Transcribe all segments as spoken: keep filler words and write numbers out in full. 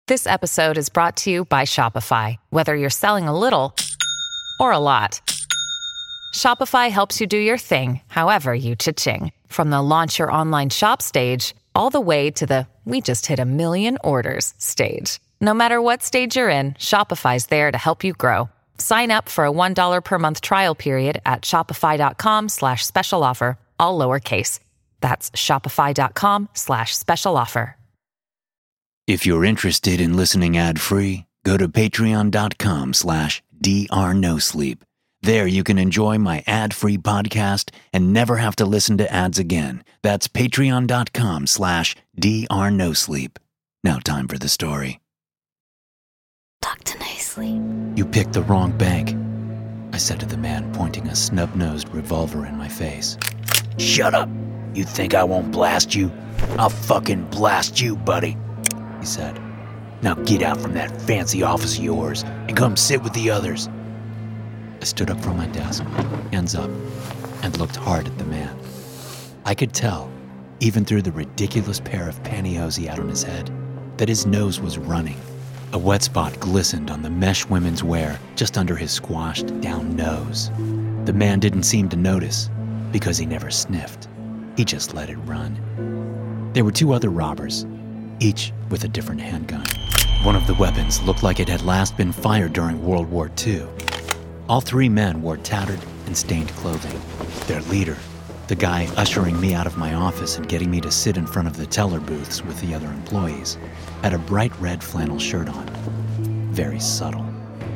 This episode is brought to you by Shopify. Whether you're selling a little or a lot, Shopify helps you do your thing, however you cha-ching. From the launch your online shop stage, all the way to the we just hit a million orders stage. No matter what stage you're in, Shopify's there to help you grow. Sign up for a one dollar per month trial period at shopify.com slash special offer, all lowercase. That's shopify.com slash special offer. If you're interested in listening ad-free, go to patreon.com slash drnosleep. There you can enjoy my ad-free podcast and never have to listen to ads again. That's patreon.com slash drnosleep. Now time for the story. Doctor No Sleep. You picked the wrong bank, I said to the man, pointing a snub-nosed revolver in my face. Shut up. You think I won't blast you? I'll fucking blast you, buddy, he said. Now get out from that fancy office of yours and come sit with the others. I stood up from my desk, hands up, and looked hard at the man. I could tell, even through the ridiculous pair of pantyhose he had on his head, that his nose was running. A wet spot glistened on the mesh women's wear just under his squashed down nose. The man didn't seem to notice because he never sniffed. He just let it run. There were two other robbers, each with a different handgun. One of the weapons looked like it had last been fired during World War Two. All three men wore tattered and stained clothing. Their leader, the guy ushering me out of my office and getting me to sit in front of the teller booths with the other employees, had a bright red flannel shirt on. Very subtle.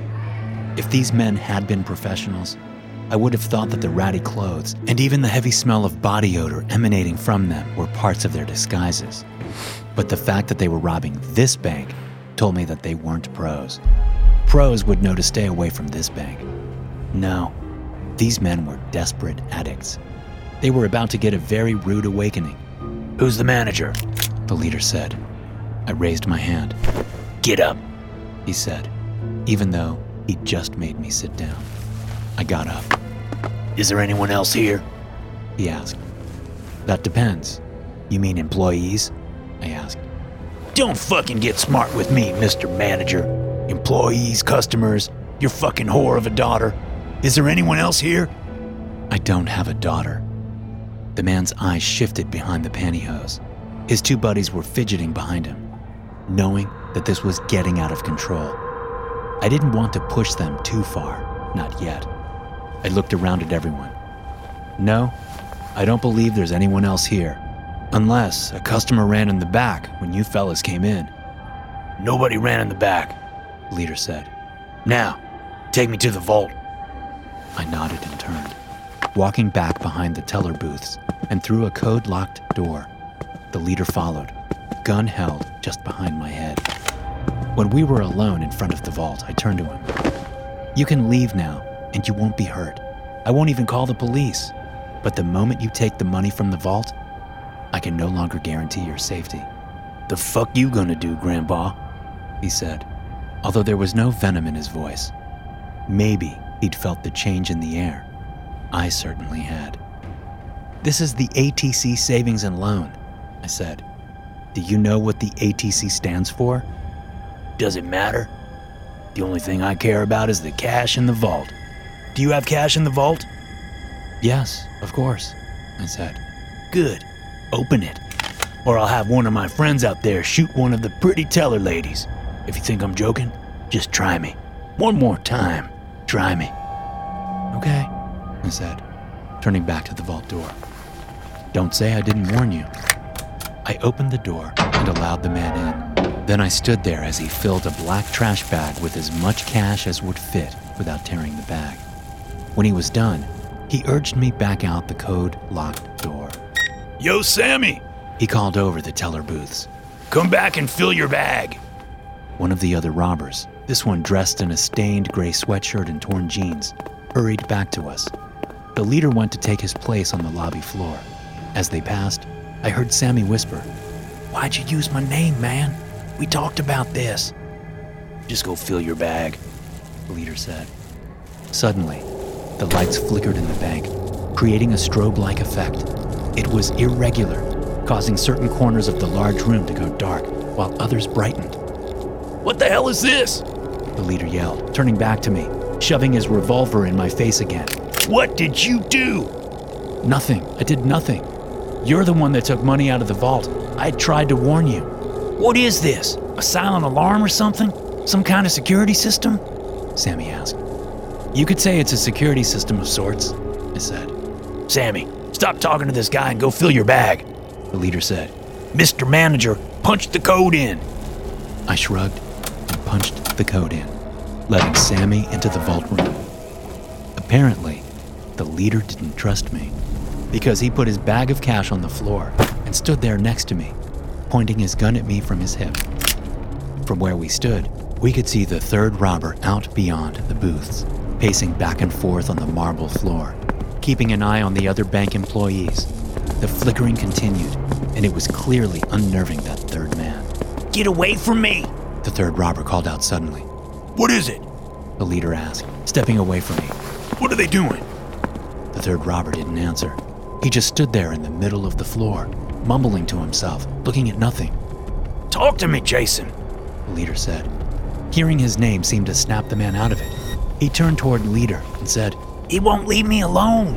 If these men had been professionals, I would have thought that the ratty clothes and even the heavy smell of body odor emanating from them were parts of their disguises. But the fact that they were robbing this bank told me that they weren't pros. Pros would know to stay away from this bank. No, these men were desperate addicts. They were about to get a very rude awakening. Who's the manager? The leader said. I raised my hand. Get up, he said, even though he'd just made me sit down. I got up. Is there anyone else here? He asked. That depends. You mean employees? I asked. Don't fucking get smart with me, Mister Manager. Employees, customers, your fucking whore of a daughter. Is there anyone else here? I don't have a daughter. The man's eyes shifted behind the pantyhose. His two buddies were fidgeting behind him, knowing that this was getting out of control. I didn't want to push them too far, not yet. I looked around at everyone. No, I don't believe there's anyone else here, unless a customer ran in the back when you fellas came in. Nobody ran in the back, the leader said. Now, take me to the vault. I nodded and turned, walking back behind the teller booths and through a code-locked door. The leader followed, gun held just behind my head. When we were alone in front of the vault, I turned to him. You can leave now, and you won't be hurt. I won't even call the police. But the moment you take the money from the vault, I can no longer guarantee your safety. The fuck you gonna do, Grandpa? He said, although there was no venom in his voice. Maybe he'd felt the change in the air. I certainly had. This is the A T C Savings and Loan, I said. Do you know what the A T C stands for? Does it matter? The only thing I care about is the cash in the vault. Do you have cash in the vault? Yes, of course, I said. Good. Open it. Or I'll have one of my friends out there shoot one of the pretty teller ladies. If you think I'm joking, just try me. One more time. Try me. Okay, I said, turning back to the vault door. Don't say I didn't warn you. I opened the door and allowed the man in. Then I stood there as he filled a black trash bag with as much cash as would fit without tearing the bag. When he was done, he urged me back out the code-locked door. Yo, Sammy, he called over the teller booths. Come back and fill your bag. One of the other robbers, this one dressed in a stained gray sweatshirt and torn jeans, hurried back to us. The leader went to take his place on the lobby floor. As they passed, I heard Sammy whisper, "Why'd you use my name, man? We talked about this." Just go fill your bag, the leader said. Suddenly, the lights flickered in the bank, creating a strobe-like effect. It was irregular, causing certain corners of the large room to go dark, while others brightened. What the hell is this? The leader yelled, turning back to me, shoving his revolver in my face again. What did you do? Nothing. I did nothing. You're the one that took money out of the vault. I tried to warn you. What is this? A silent alarm or something? Some kind of security system? Sammy asked. You could say it's a security system of sorts, I said. Sammy, stop talking to this guy and go fill your bag, the leader said. Mister Manager, punch the code in. I shrugged and punched the code in, letting Sammy into the vault room. Apparently, the leader didn't trust me because he put his bag of cash on the floor and stood there next to me, pointing his gun at me from his hip. From where we stood, we could see the third robber out beyond the booths, pacing back and forth on the marble floor, keeping an eye on the other bank employees. The flickering continued, and it was clearly unnerving that third man. Get away from me! The third robber called out suddenly. What is it? The leader asked, stepping away from me. What are they doing? The third robber didn't answer. He just stood there in the middle of the floor, mumbling to himself, looking at nothing. Talk to me, Jason, the leader said. Hearing his name seemed to snap the man out of it. He turned toward the leader and said, He won't leave me alone.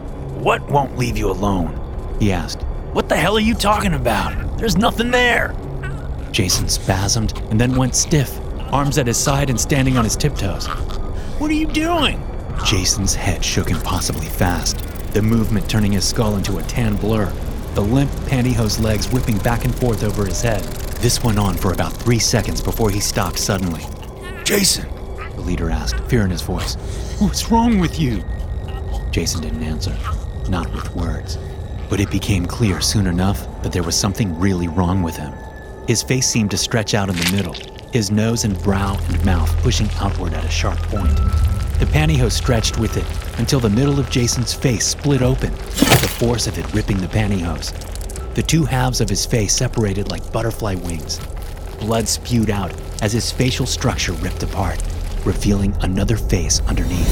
What won't leave you alone? He asked. What the hell are you talking about? There's nothing there. Jason spasmed and then went stiff, arms at his side and standing on his tiptoes. What are you doing? Jason's head shook impossibly fast, the movement turning his skull into a tan blur, the limp pantyhose legs whipping back and forth over his head. This went on for about three seconds before he stopped suddenly. Jason, the leader asked, fear in his voice. What's wrong with you? Jason didn't answer, not with words. But it became clear soon enough that there was something really wrong with him. His face seemed to stretch out in the middle, his nose and brow and mouth pushing outward at a sharp point. The pantyhose stretched with it until the middle of Jason's face split open, with the force of it ripping the pantyhose. The two halves of his face separated like butterfly wings. Blood spewed out as his facial structure ripped apart, revealing another face underneath.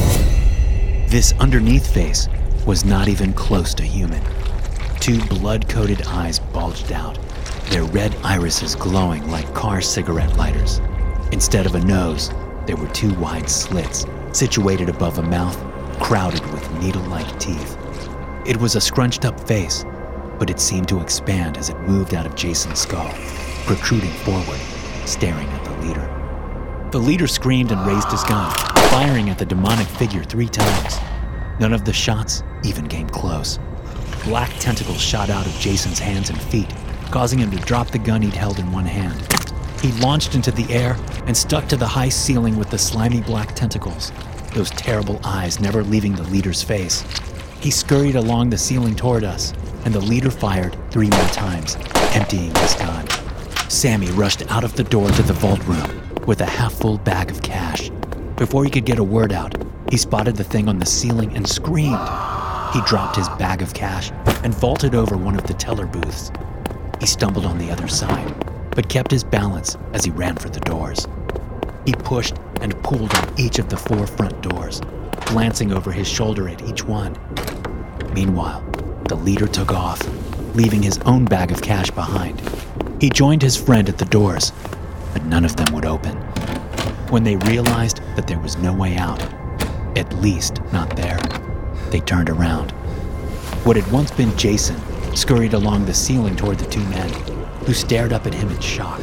This underneath face was not even close to human. Two blood-coated eyes bulged out, their red irises glowing like car cigarette lighters. Instead of a nose, there were two wide slits, situated above a mouth crowded with needle-like teeth. It was a scrunched-up face, but it seemed to expand as it moved out of Jason's skull, protruding forward, staring at the leader. The leader screamed and raised his gun, firing at the demonic figure three times. None of the shots even came close. Black tentacles shot out of Jason's hands and feet, causing him to drop the gun he'd held in one hand. He launched into the air and stuck to the high ceiling with the slimy black tentacles, those terrible eyes never leaving the leader's face. He scurried along the ceiling toward us, and the leader fired three more times, emptying his gun. Sammy rushed out of the door to the vault room with a half-full bag of cash. Before he could get a word out, he spotted the thing on the ceiling and screamed. He dropped his bag of cash and vaulted over one of the teller booths. He stumbled on the other side, but kept his balance as he ran for the doors. He pushed and pulled on each of the four front doors, glancing over his shoulder at each one. Meanwhile, the leader took off, leaving his own bag of cash behind. He joined his friend at the doors, but none of them would open. When they realized that there was no way out, at least not there, they turned around. What had once been Jason scurried along the ceiling toward the two men, who stared up at him in shock.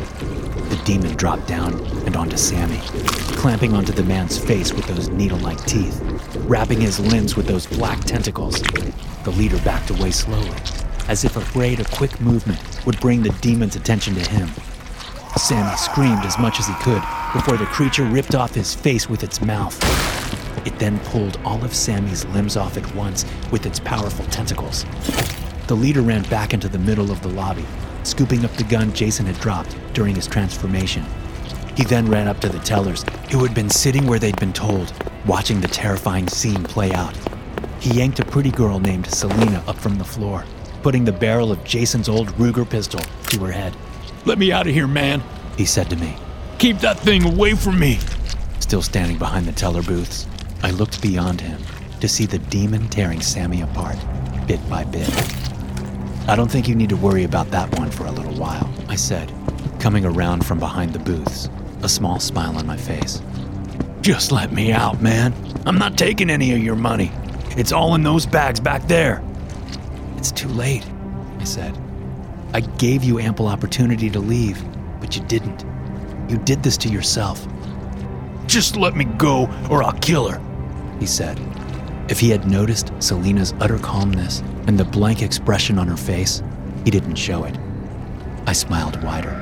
The demon dropped down and onto Sammy, clamping onto the man's face with those needle-like teeth, wrapping his limbs with those black tentacles. The leader backed away slowly, as if afraid a quick movement would bring the demon's attention to him. Sammy screamed as much as he could before the creature ripped off his face with its mouth. It then pulled all of Sammy's limbs off at once with its powerful tentacles. The leader ran back into the middle of the lobby, scooping up the gun Jason had dropped during his transformation. He then ran up to the tellers, who had been sitting where they'd been told, watching the terrifying scene play out. He yanked a pretty girl named Selena up from the floor, putting the barrel of Jason's old Ruger pistol to her head. Let me out of here, man, he said to me. Keep that thing away from me. Still standing behind the teller booths, I looked beyond him to see the demon tearing Sammy apart, bit by bit. I don't think you need to worry about that one for a little while, I said, coming around from behind the booths, a small smile on my face. Just let me out, man. I'm not taking any of your money. It's all in those bags back there. It's too late, I said. I gave you ample opportunity to leave, but you didn't. You did this to yourself. Just let me go or I'll kill her, he said. If he had noticed Selena's utter calmness and the blank expression on her face, he didn't show it. I smiled wider.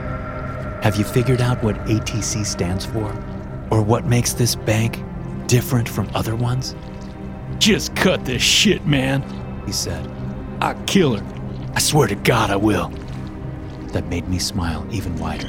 Have you figured out what A T C stands for? Or what makes this bank different from other ones? Just cut this shit, man, he said. I'll kill her. I swear to God I will. That made me smile even wider.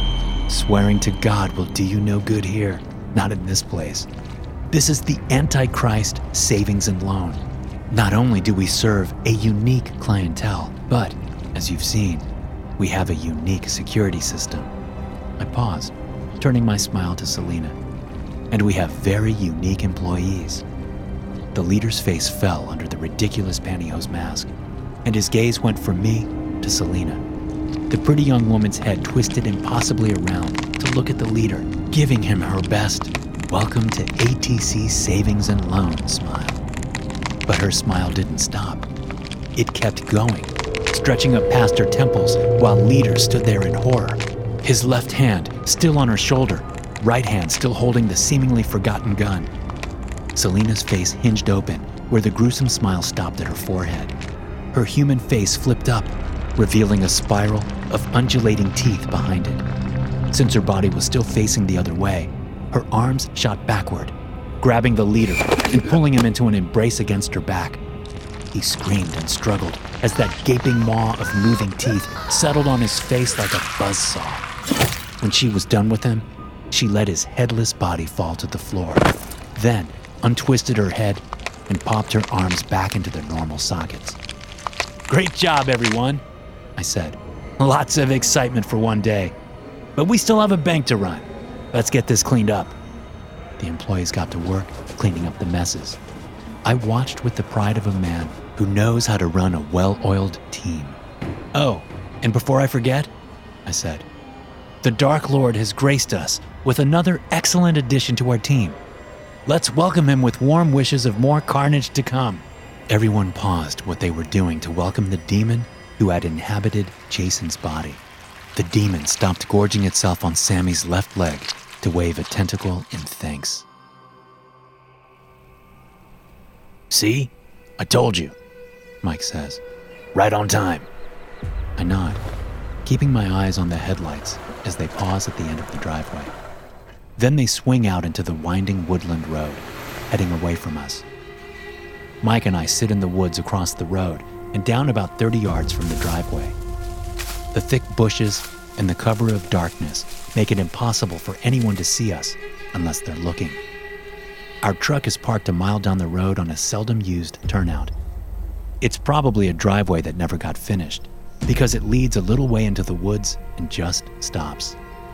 Swearing to God will do you no good here, not in this place. This is the Antichrist Savings and Loan. Not only do we serve a unique clientele, but, as you've seen, we have a unique security system. I paused, turning my smile to Selena. And we have very unique employees. The leader's face fell under the ridiculous pantyhose mask, and his gaze went from me to Selena. The pretty young woman's head twisted impossibly around to look at the leader, giving him her best "Welcome to A T C Savings and Loan" smile. But her smile didn't stop. It kept going, stretching up past her temples while Leader stood there in horror, his left hand still on her shoulder, right hand still holding the seemingly forgotten gun. Selena's face hinged open where the gruesome smile stopped at her forehead. Her human face flipped up, revealing a spiral of undulating teeth behind it. Since her body was still facing the other way, her arms shot backward, grabbing the leader and pulling him into an embrace against her back. He screamed and struggled as that gaping maw of moving teeth settled on his face like a buzzsaw. When she was done with him, she let his headless body fall to the floor, then untwisted her head and popped her arms back into their normal sockets. "Great job, everyone," I said. "Lots of excitement for one day. But we still have a bank to run. Let's get this cleaned up." The employees got to work cleaning up the messes. I watched with the pride of a man who knows how to run a well-oiled team. "Oh, and before I forget," I said, "the Dark Lord has graced us with another excellent addition to our team. Let's welcome him with warm wishes of more carnage to come." Everyone paused what they were doing to welcome the demon who had inhabited Jason's body. The demon stopped gorging itself on Sammy's left leg to wave a tentacle in thanks. "See? I told you," Mike says. "Right on time." I nod, keeping my eyes on the headlights as they pause at the end of the driveway. Then they swing out into the winding woodland road, heading away from us. Mike and I sit in the woods across the road and down about thirty yards from the driveway. The thick bushes and the cover of darkness make it impossible for anyone to see us unless they're looking. Our truck is parked a mile down the road on a seldom used turnout. It's probably a driveway that never got finished because it leads a little way into the woods and just stops.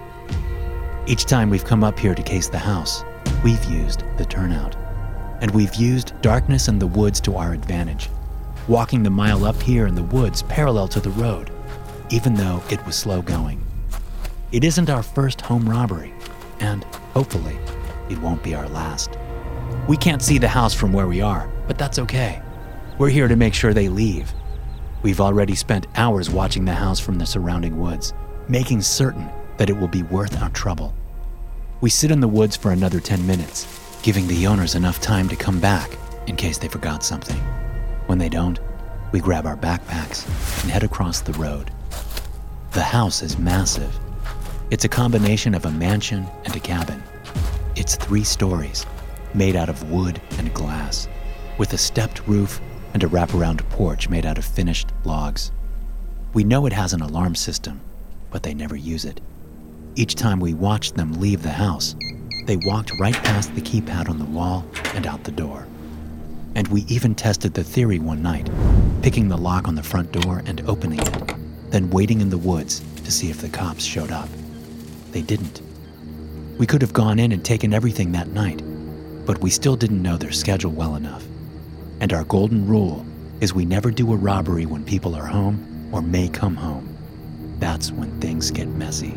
Each time we've come up here to case the house, we've used the turnout. And we've used darkness in the woods to our advantage, walking the mile up here in the woods parallel to the road, even though it was slow going. It isn't our first home robbery, and hopefully, it won't be our last. We can't see the house from where we are, but that's okay. We're here to make sure they leave. We've already spent hours watching the house from the surrounding woods, making certain that it will be worth our trouble. We sit in the woods for another ten minutes, giving the owners enough time to come back in case they forgot something. When they don't, we grab our backpacks and head across the road. The house is massive. It's a combination of a mansion and a cabin. It's three stories, made out of wood and glass, with a stepped roof and a wraparound porch made out of finished logs. We know it has an alarm system, but they never use it. Each time we watched them leave the house, they walked right past the keypad on the wall and out the door. And we even tested the theory one night, picking the lock on the front door and opening it, then waiting in the woods to see if the cops showed up. They didn't. We could have gone in and taken everything that night, but we still didn't know their schedule well enough. And our golden rule is we never do a robbery when people are home or may come home. that's when things get messy.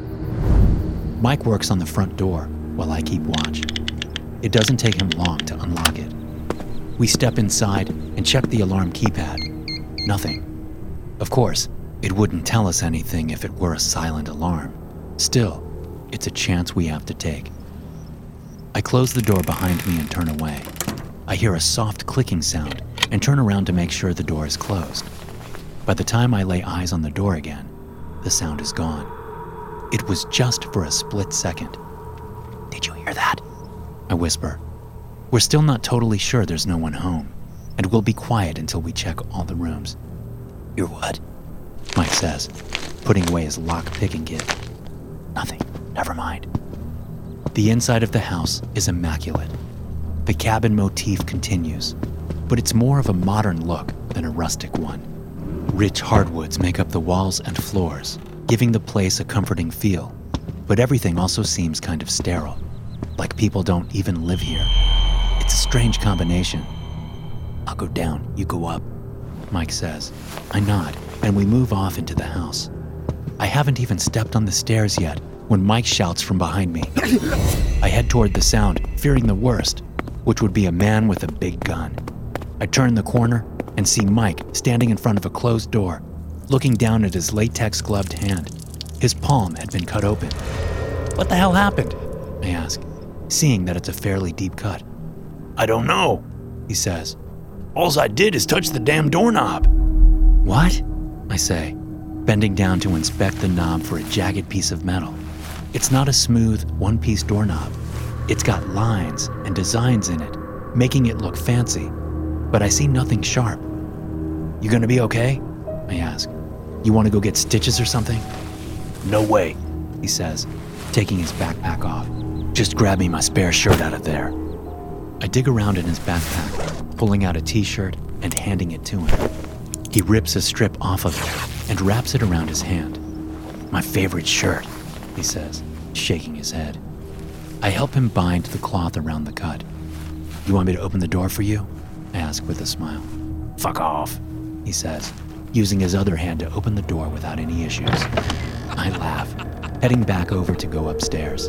Mike works on the front door while I keep watch. It doesn't take him long to unlock it. We step inside and check the alarm keypad. Nothing. Of course, it wouldn't tell us anything if it were a silent alarm. Still, it's a chance we have to take. I close the door behind me and turn away. I hear a soft clicking sound and turn around to make sure the door is closed. By the time I lay eyes on the door again, the sound is gone. It was just for a split second. "Did you hear that?" I whisper. We're still not totally sure there's no one home, and we'll be quiet until we check all the rooms. "You're what?" Mike says, putting away his lock-picking kit. "Nothing. Never mind." The inside of the house is immaculate. The cabin motif continues, but it's more of a modern look than a rustic one. Rich hardwoods make up the walls and floors, giving the place a comforting feel, but everything also seems kind of sterile, like people don't even live here. It's a strange combination. "I'll go down, you go up," Mike says. I nod, and we move off into the house. I haven't even stepped on the stairs yet when Mike shouts from behind me. I head toward the sound, fearing the worst, which would be a man with a big gun. I turn the corner and see Mike standing in front of a closed door, looking down at his latex-gloved hand. His palm had been cut open. "What the hell happened?" I ask, seeing that it's a fairly deep cut. "I don't know," he says. "Alls I did is touch the damn doorknob." "What?" I say, bending down to inspect the knob for a jagged piece of metal. It's not a smooth, one-piece doorknob. It's got lines and designs in it, making it look fancy, but I see nothing sharp. "You gonna be okay?" I ask. "You want to go get stitches or something?" "No way," he says, taking his backpack off. "Just grab me my spare shirt out of there." I dig around in his backpack, pulling out a t-shirt and handing it to him. He rips a strip off of it and wraps it around his hand. "My favorite shirt," he says, shaking his head. I help him bind the cloth around the cut. "You want me to open the door for you?" I ask with a smile. "Fuck off," he says, using his other hand to open the door without any issues. I laugh, heading back over to go upstairs.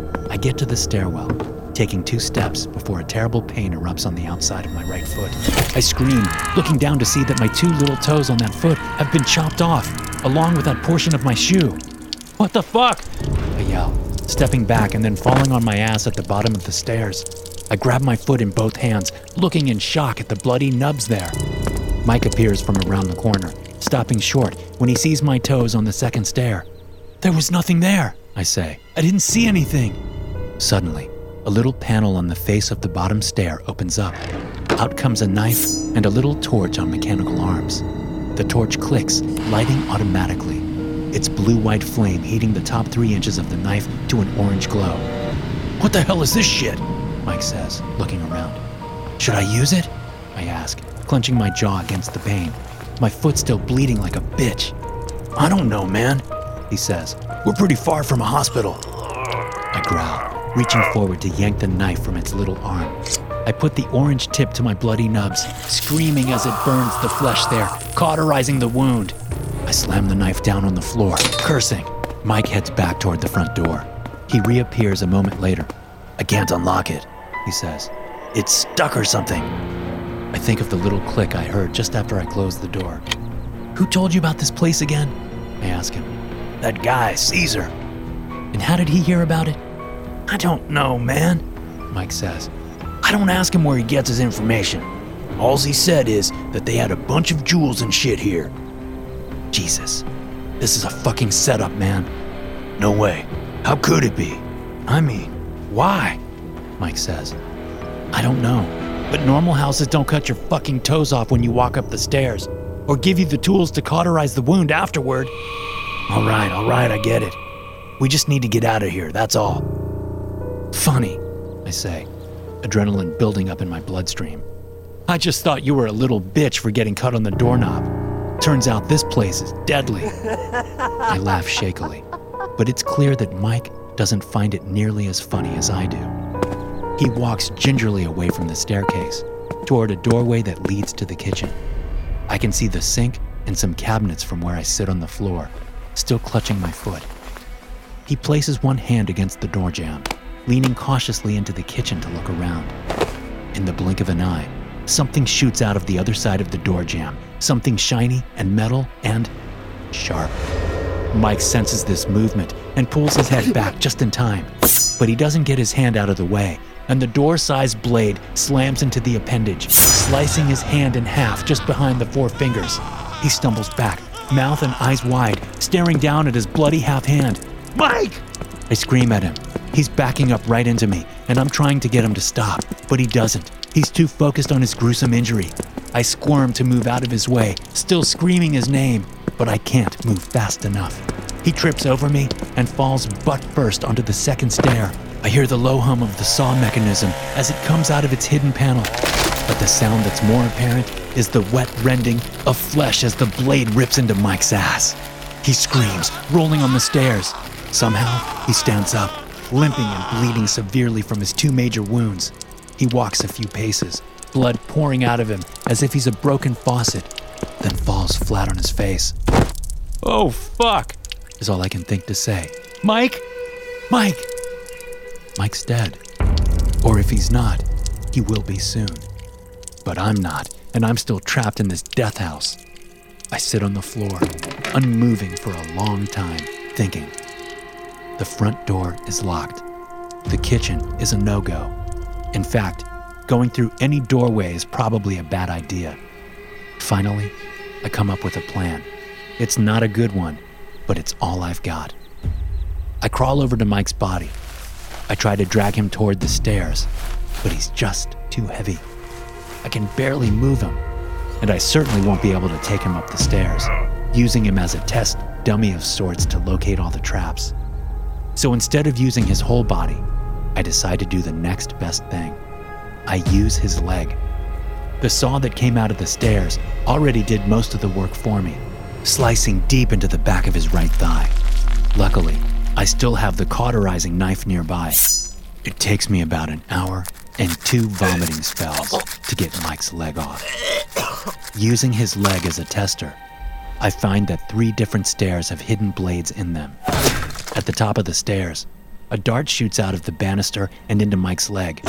I get to the stairwell, taking two steps before a terrible pain erupts on the outside of my right foot. I scream, looking down to see that my two little toes on that foot have been chopped off, along with that portion of my shoe. "What the fuck?" I yell, stepping back and then falling on my ass at the bottom of the stairs. I grab my foot in both hands, looking in shock at the bloody nubs there. Mike appears from around the corner, stopping short when he sees my toes on the second stair. "There was nothing there," I say. "I didn't see anything." Suddenly, a little panel on the face of the bottom stair opens up. Out comes a knife and a little torch on mechanical arms. The torch clicks, lighting automatically. Its blue-white flame heating the top three inches of the knife to an orange glow. "What the hell is this shit?" Mike says, looking around. "Should I use it?" I ask, clenching my jaw against the pain, my foot still bleeding like a bitch. "I don't know, man," he says. "We're pretty far from a hospital." I growl, reaching forward to yank the knife from its little arm. I put the orange tip to my bloody nubs, screaming as it burns the flesh there, cauterizing the wound. I slam the knife down on the floor, cursing. Mike heads back toward the front door. He reappears a moment later. "I can't unlock it," he says. "It's stuck or something." I think of the little click I heard just after I closed the door. "Who told you about this place again?" I ask him. "That guy, Caesar." "And how did he hear about it?" "I don't know, man," Mike says. "I don't ask him where he gets his information. Alls he said is that they had a bunch of jewels and shit here." Jesus, this is a fucking setup, man. "No way. How could it be? I mean, why?" Mike says. "I don't know, but normal houses don't cut your fucking toes off when you walk up the stairs, or give you the tools to cauterize the wound afterward." All right, all right, I get it. We just need to get out of here, that's all." "Funny," I say, adrenaline building up in my bloodstream. "I just thought you were a little bitch for getting cut on the doorknob. Turns out this place is deadly." I laugh shakily, but it's clear that Mike doesn't find it nearly as funny as I do. He walks gingerly away from the staircase, toward a doorway that leads to the kitchen. I can see the sink and some cabinets from where I sit on the floor, still clutching my foot. He places one hand against the door jamb, leaning cautiously into the kitchen to look around. In the blink of an eye, something shoots out of the other side of the door jamb, something shiny and metal and sharp. Mike senses this movement and pulls his head back just in time, but he doesn't get his hand out of the way, and the door-sized blade slams into the appendage, slicing his hand in half just behind the four fingers. He stumbles back, mouth and eyes wide, staring down at his bloody half hand. "Mike!" I scream at him. He's backing up right into me, and I'm trying to get him to stop, but he doesn't. He's too focused on his gruesome injury. I squirm to move out of his way, still screaming his name, but I can't move fast enough. He trips over me and falls butt first onto the second stair. I hear the low hum of the saw mechanism as it comes out of its hidden panel, but the sound that's more apparent is the wet rending of flesh as the blade rips into Mike's ass. He screams, rolling on the stairs. Somehow, he stands up, limping and bleeding severely from his two major wounds. He walks a few paces, blood pouring out of him as if he's a broken faucet, then falls flat on his face. "Oh, fuck," is all I can think to say. "Mike! Mike!" Mike's dead. Or if he's not, he will be soon. But I'm not, and I'm still trapped in this death house. I sit on the floor, unmoving for a long time, thinking. The front door is locked. The kitchen is a no-go. In fact, going through any doorway is probably a bad idea. Finally, I come up with a plan. It's not a good one, but it's all I've got. I crawl over to Mike's body. I try to drag him toward the stairs, but he's just too heavy. I can barely move him, and I certainly won't be able to take him up the stairs, using him as a test dummy of sorts to locate all the traps. So instead of using his whole body, I decide to do the next best thing. I use his leg. The saw that came out of the stairs already did most of the work for me, slicing deep into the back of his right thigh. Luckily, I still have the cauterizing knife nearby. It takes me about an hour and two vomiting spells to get Mike's leg off. Using his leg as a tester, I find that three different stairs have hidden blades in them. At the top of the stairs, a dart shoots out of the banister and into Mike's leg.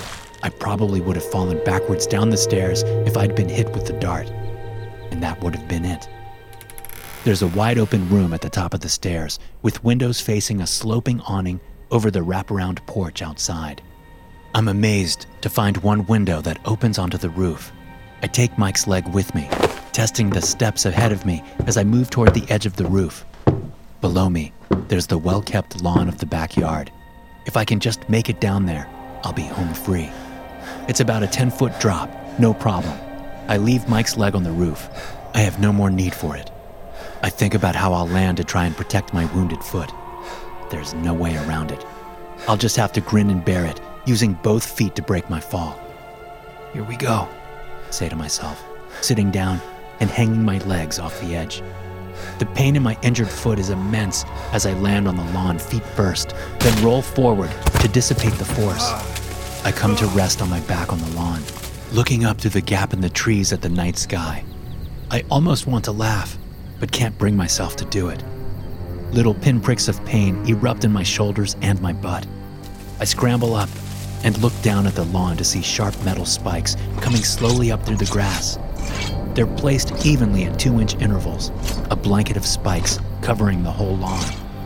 I probably would have fallen backwards down the stairs if I'd been hit with the dart, and that would have been it. There's a wide open room at the top of the stairs, with windows facing a sloping awning over the wraparound porch outside. I'm amazed to find one window that opens onto the roof. I take Mike's leg with me, testing the steps ahead of me as I move toward the edge of the roof. Below me, there's the well-kept lawn of the backyard. If I can just make it down there, I'll be home free. It's about a ten-foot drop, no problem. I leave Mike's leg on the roof. I have no more need for it. I think about how I'll land to try and protect my wounded foot. There's no way around it. I'll just have to grin and bear it, using both feet to break my fall. Here we go, I say to myself, sitting down and hanging my legs off the edge. The pain in my injured foot is immense as I land on the lawn feet first, then roll forward to dissipate the force. I come to rest on my back on the lawn, looking up through the gap in the trees at the night sky. I almost want to laugh, but can't bring myself to do it. Little pinpricks of pain erupt in my shoulders and my butt. I scramble up and look down at the lawn to see sharp metal spikes coming slowly up through the grass. They're placed evenly at two-inch intervals, a blanket of spikes covering the whole lawn.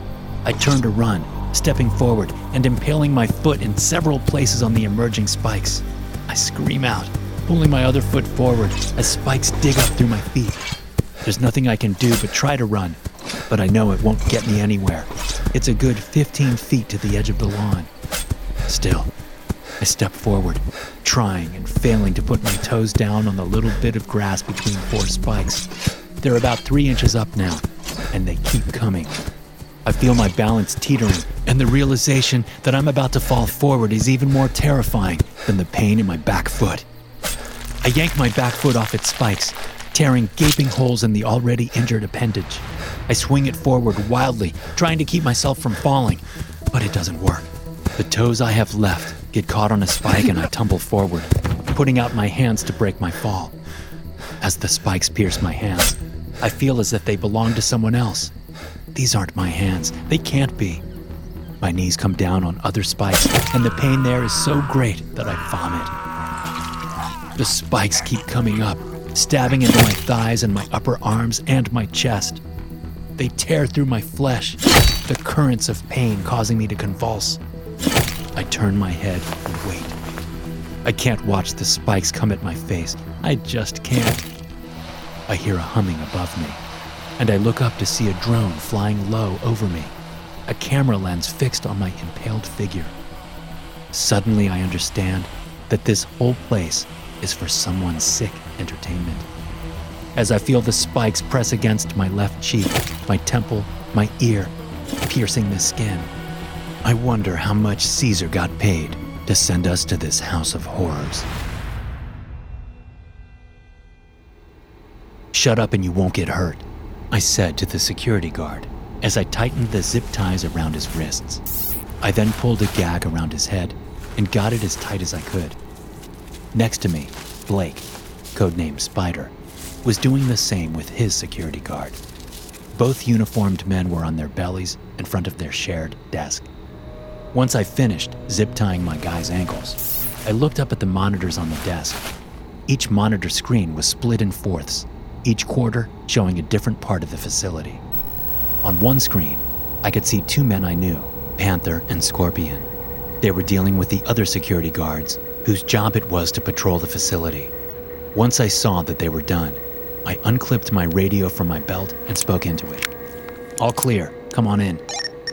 I turn to run, stepping forward and impaling my foot in several places on the emerging spikes. I scream out, pulling my other foot forward as spikes dig up through my feet. There's nothing I can do but try to run, but I know it won't get me anywhere. It's a good fifteen feet to the edge of the lawn. Still, I step forward, trying and failing to put my toes down on the little bit of grass between four spikes. They're about three inches up now, and they keep coming. I feel my balance teetering, and the realization that I'm about to fall forward is even more terrifying than the pain in my back foot. I yank my back foot off its spikes, tearing gaping holes in the already injured appendage. I swing it forward wildly, trying to keep myself from falling, but it doesn't work. The toes I have left get caught on a spike and I tumble forward, putting out my hands to break my fall. As the spikes pierce my hands, I feel as if they belong to someone else. These aren't my hands. They can't be. My knees come down on other spikes, and the pain there is so great that I vomit. The spikes keep coming up, stabbing into my thighs and my upper arms and my chest. They tear through my flesh, the currents of pain causing me to convulse. I turn my head and wait. I can't watch the spikes come at my face. I just can't. I hear a humming above me, and I look up to see a drone flying low over me, a camera lens fixed on my impaled figure. Suddenly I understand that this whole place is for someone's sick entertainment. As I feel the spikes press against my left cheek, my temple, my ear, piercing the skin, I wonder how much Caesar got paid to send us to this house of horrors. "Shut up and you won't get hurt," I said to the security guard as I tightened the zip ties around his wrists. I then pulled a gag around his head and got it as tight as I could. Next to me, Blake, codenamed Spider, was doing the same with his security guard. Both uniformed men were on their bellies in front of their shared desk. Once I finished zip-tying my guy's ankles, I looked up at the monitors on the desk. Each monitor screen was split in fourths, each quarter showing a different part of the facility. On one screen, I could see two men I knew, Panther and Scorpion. They were dealing with the other security guards, whose job it was to patrol the facility. Once I saw that they were done, I unclipped my radio from my belt and spoke into it. "All clear, come on in."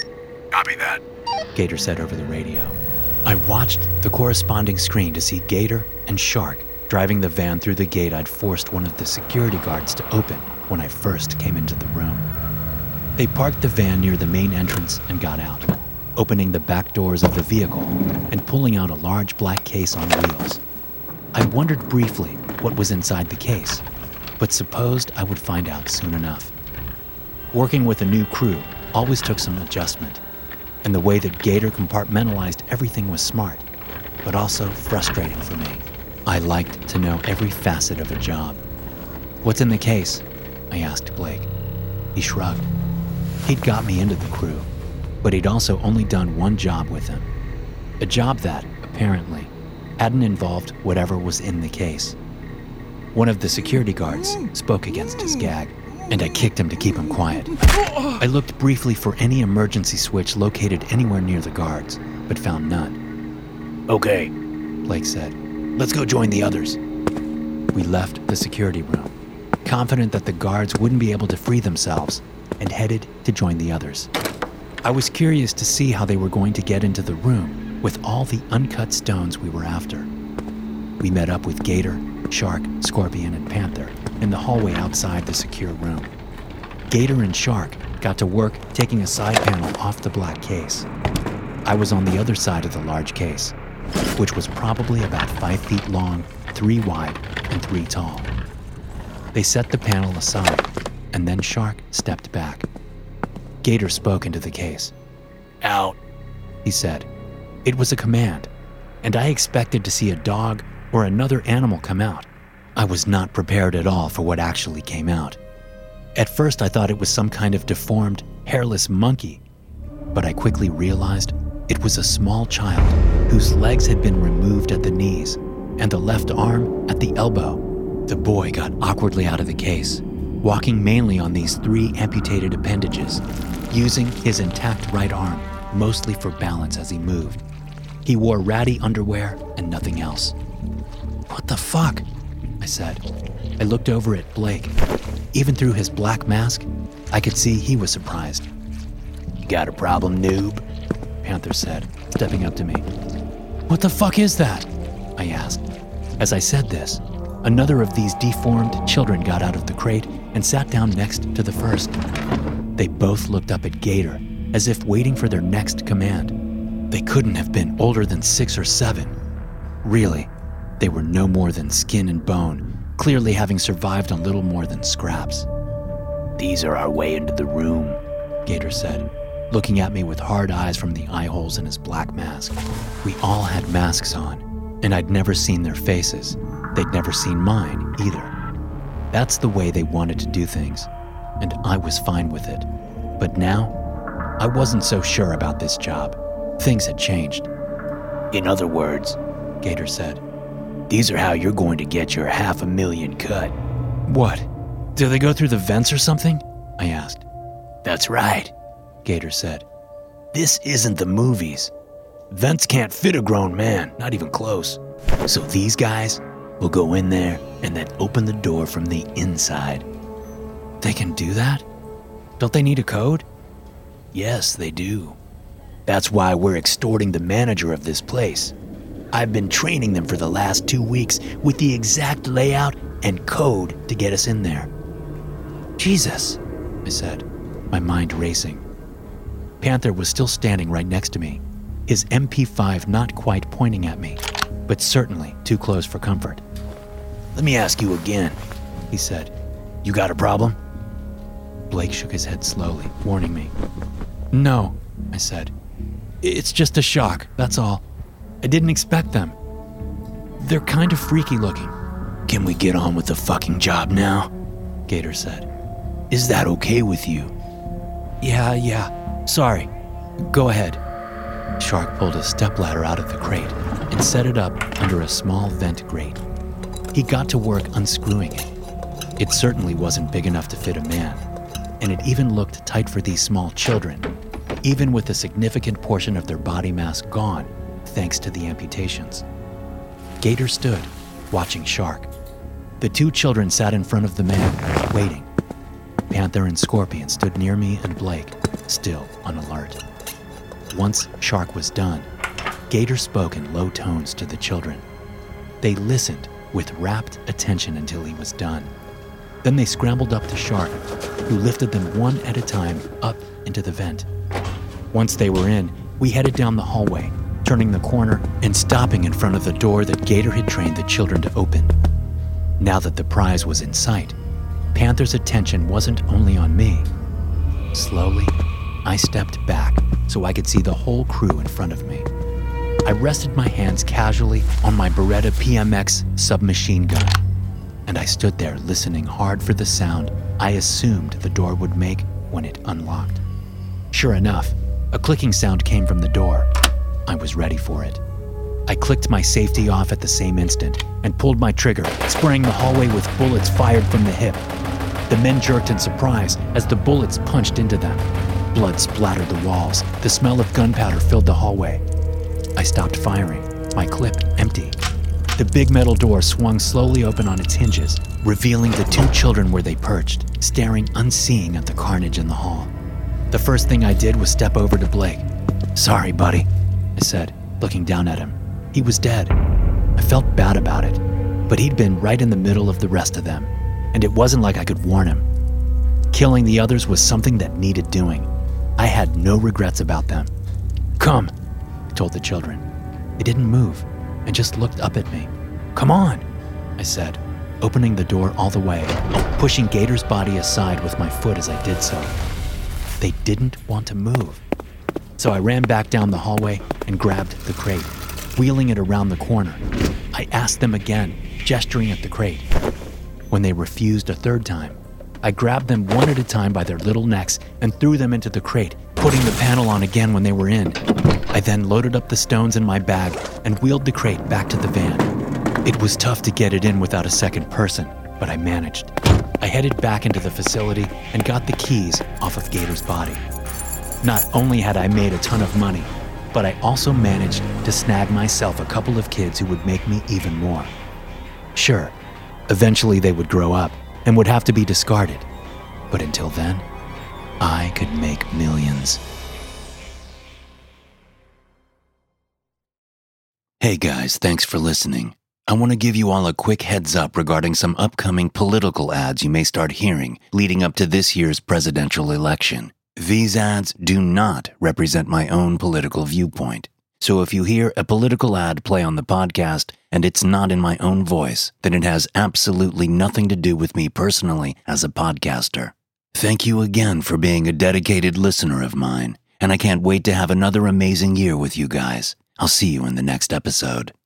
Copy that, Gator said over the radio. I watched the corresponding screen to see Gator and Shark driving the van through the gate I'd forced one of the security guards to open when I first came into the room. They parked the van near the main entrance and got out, opening the back doors of the vehicle and pulling out a large black case on wheels. I wondered briefly what was inside the case, but supposed I would find out soon enough. Working with a new crew always took some adjustment, and the way that Gator compartmentalized everything was smart, but also frustrating for me. I liked to know every facet of a job. "What's in the case?" I asked Blake. He shrugged. He'd got me into the crew, but he'd also only done one job with him. A job that, apparently, hadn't involved whatever was in the case. One of the security guards spoke against his gag, and I kicked him to keep him quiet. I looked briefly for any emergency switch located anywhere near the guards, but found none. "Okay," Blake said. "Let's go join the others." We left the security room, confident that the guards wouldn't be able to free themselves, and headed to join the others. I was curious to see how they were going to get into the room with all the uncut stones we were after. We met up with Gator, Shark, Scorpion, and Panther in the hallway outside the secure room. Gator and Shark got to work taking a side panel off the black case. I was on the other side of the large case, which was probably about five feet long, three wide, and three tall. They set the panel aside, and then Shark stepped back. Gator spoke into the case. "Out," he said. It was a command, and I expected to see a dog or another animal come out. I was not prepared at all for what actually came out. At first I thought it was some kind of deformed, hairless monkey, but I quickly realized it was a small child whose legs had been removed at the knees and the left arm at the elbow. The boy got awkwardly out of the case, walking mainly on these three amputated appendages, using his intact right arm mostly for balance as he moved. He wore ratty underwear and nothing else. "What the fuck?" I said. I looked over at Blake. Even through his black mask, I could see he was surprised. "You got a problem, noob?" Panther said, stepping up to me. "What the fuck is that?" I asked. As I said this, another of these deformed children got out of the crate and sat down next to the first. They both looked up at Gator, as if waiting for their next command. They couldn't have been older than six or seven. Really, they were no more than skin and bone, clearly having survived on little more than scraps. "These are our way into the room," Gator said, looking at me with hard eyes from the eye holes in his black mask. We all had masks on, and I'd never seen their faces. They'd never seen mine either. That's the way they wanted to do things, and I was fine with it. But now, I wasn't so sure about this job. Things had changed. In other words, Gator said. These are how you're going to get your half a million cut. What? Do they go through the vents or something? I asked. That's right, Gator said. This isn't the movies. Vents can't fit a grown man, not even close. So these guys will go in there and then open the door from the inside. They can do that? Don't they need a code? Yes, they do. That's why we're extorting the manager of this place. I've been training them for the last two weeks with the exact layout and code to get us in there. Jesus, I said, my mind racing. Panther was still standing right next to me, his M P five not quite pointing at me, but certainly too close for comfort. Let me ask you again, he said. You got a problem? Blake shook his head slowly, warning me. No, I said. It's just a shock, that's all. I didn't expect them. They're kind of freaky looking. Can we get on with the fucking job now? Gator said. Is that okay with you? Yeah, yeah. Sorry. Go ahead. Shark pulled a stepladder out of the crate and set it up under a small vent grate. He got to work unscrewing it. It certainly wasn't big enough to fit a man, and it even looked tight for these small children, even with a significant portion of their body mass gone, thanks to the amputations. Gator stood, watching Shark. The two children sat in front of the man, waiting. Panther and Scorpion stood near me and Blake, still on alert. Once Shark was done, Gator spoke in low tones to the children. They listened with rapt attention until he was done. Then they scrambled up to Shark, who lifted them one at a time up into the vent. Once they were in, we headed down the hallway, turning the corner and stopping in front of the door that Gator had trained the children to open. Now that the prize was in sight, Panther's attention wasn't only on me. Slowly, I stepped back so I could see the whole crew in front of me. I rested my hands casually on my Beretta P M X submachine gun, and I stood there listening hard for the sound I assumed the door would make when it unlocked. Sure enough, a clicking sound came from the door. I was ready for it. I clicked my safety off at the same instant and pulled my trigger, spraying the hallway with bullets fired from the hip. The men jerked in surprise as the bullets punched into them. Blood splattered the walls. The smell of gunpowder filled the hallway. I stopped firing, my clip empty. The big metal door swung slowly open on its hinges, revealing the two children where they perched, staring unseeing at the carnage in the hall. The first thing I did was step over to Blake. "Sorry, buddy," I said, looking down at him. He was dead. I felt bad about it, but he'd been right in the middle of the rest of them, and it wasn't like I could warn him. Killing the others was something that needed doing. I had no regrets about them. "Come," I told the children. They didn't move and just looked up at me. "Come on," I said, opening the door all the way, pushing Gator's body aside with my foot as I did so. They didn't want to move. So I ran back down the hallway and grabbed the crate, wheeling it around the corner. I asked them again, gesturing at the crate. When they refused a third time, I grabbed them one at a time by their little necks and threw them into the crate, putting the panel on again when they were in. I then loaded up the stones in my bag and wheeled the crate back to the van. It was tough to get it in without a second person, but I managed. I headed back into the facility and got the keys off of Gator's body. Not only had I made a ton of money, but I also managed to snag myself a couple of kids who would make me even more. Sure, eventually they would grow up and would have to be discarded, but until then, I could make millions. Hey guys, thanks for listening. I want to give you all a quick heads up regarding some upcoming political ads you may start hearing leading up to this year's presidential election. These ads do not represent my own political viewpoint. So if you hear a political ad play on the podcast and it's not in my own voice, then it has absolutely nothing to do with me personally as a podcaster. Thank you again for being a dedicated listener of mine, and I can't wait to have another amazing year with you guys. I'll see you in the next episode.